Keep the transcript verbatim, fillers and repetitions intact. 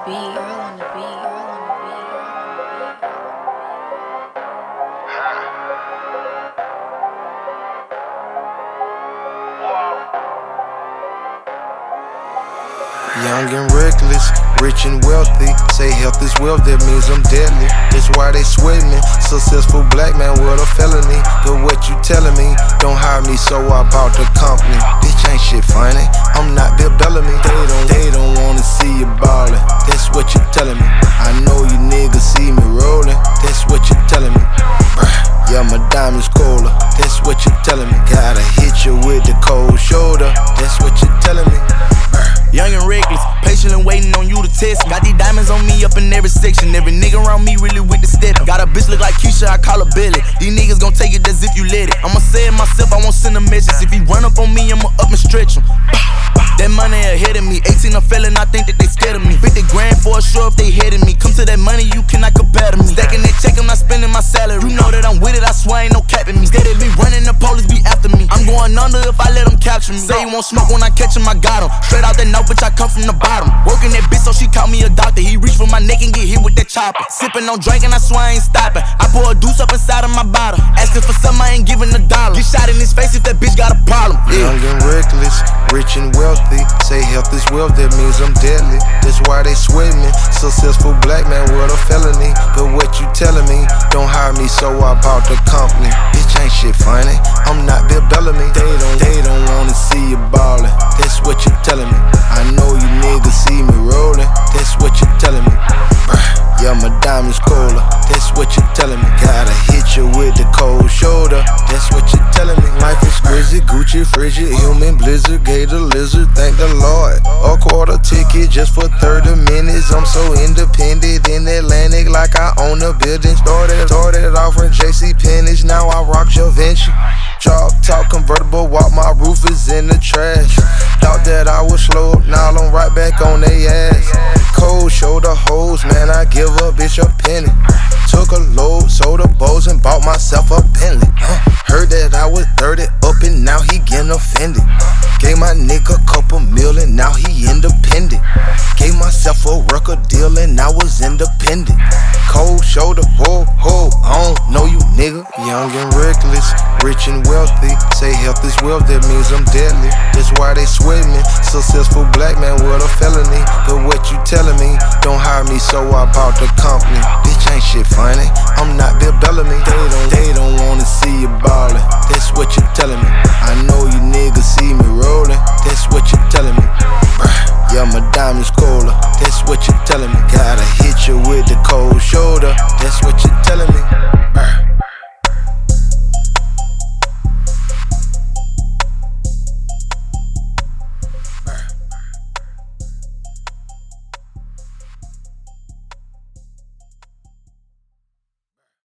beat, girl on the beat, girl on the beat, girl on the beat, girl on Young and reckless, rich and wealthy. Say health is wealth, that means I'm deadly. That's why they sweat me. Successful black man with a felony. But what you telling me? Don't hire me, so I bought the company. Bitch ain't shit funny. I'm not Bill Bellamy. They don't, they don't wanna see you ballin'. That's what you telling me. I know you niggas see me rollin'. That's what you telling me. Yeah, my diamond's colder. That's what you telling me. Gotta hit you with the cold shoulder. That's what you telling me. Young and reckless, patiently waiting on you to test. Got these diamonds on me up in every section. Every nigga around me really with the step. Got a bitch look like Keisha, I call her Billy. These niggas gon' take it as if you let it. I'ma say it myself, I won't send a message. If he run up on me, I'ma up and stretch him. That money ahead of me, eighteen a felon, I think that they scared of me. fifty grand for a show if they headed me. Come to that money, you cannot compare to me. Stacking that check, I'm not spending my salary. You know that I'm with it, I swear ain't no capping me. Steady be running, the police be after me. I'm going under if I let them capture me. Say you won't smoke when I catch him, I got him. Straight out that north, bitch, I come from the bottom. Working that bitch, so she call me a doctor. He reach for my neck and get hit with that chopper. Sipping on drink and I swear I ain't stopping. I pour a deuce up inside of my bottle. Asking for something, I ain't giving a dollar. Get shot in his face if that bitch got a problem. Yeah. Young and reckless, rich and wealthy. Say health is wealth, that means I'm deadly. That's why they sweat me. Successful black man with a felony. But what you telling me? Don't hire me, so I bought the company. Bitch ain't shit funny. I'm not Bill Bellamy. They don't, they don't wanna see you ballin'. That's what you telling me. I know you niggas see me rollin'. That's what you telling me. Yeah, my diamond's colder. That's what you telling me. Gotta hit you with the cold shoulder. That's what you telling me. Life is crazy, Gucci, frigid, human, blizzard, gator, lizard. Thank the Lord. A quarter ticket just for thirty minutes. I'm so independent in Atlantic, like I own a building. Started, started off in J C Penney's, now I rock Givenchy. Chalk talk convertible, walk, my roof is in the trash. Thought that I was slow, now I'm right back on they ass. Cold shoulder hoes, man, I give a bitch a penny. Took a load, sold the bows, and bought myself a Bentley. Huh. Heard that I was thirty up and now he getting offended. Gave my nigga a couple million, now he independent. Gave myself a record deal and I was independent. Cold shoulder, ho, ho, I don't know you nigga. Young and reckless, rich and wealthy. Say health is wealth, that means I'm deadly. That's why they sweat me. Successful black man with a felony. But what you telling me? Don't hire me, so I bought the company. Bitch ain't shit funny. I'm not Bill Bellamy. They don't, they don't wanna see you ballin'. That's what you telling me. I know you niggas see me rollin'. That's what you telling me. Yeah, my diamond's colder.